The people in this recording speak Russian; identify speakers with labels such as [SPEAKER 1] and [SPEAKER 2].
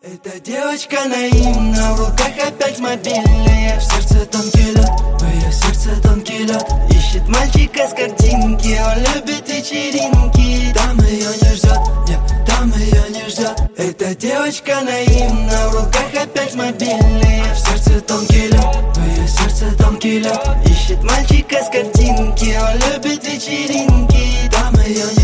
[SPEAKER 1] Эта девочка наивна, в руках опять мобильная. В сердце тонкий лед, в ее сердце тонкий лед. Ищет мальчика с картинки, он любит вечеринки. Там ее не ждет, нет, там ее не ждет. Эта девочка наивна, в руках опять мобильная. В сердце тонкий лед, в ее сердце тонкий лед. Ищет мальчика с картинки, он любит вечеринки. Там ее не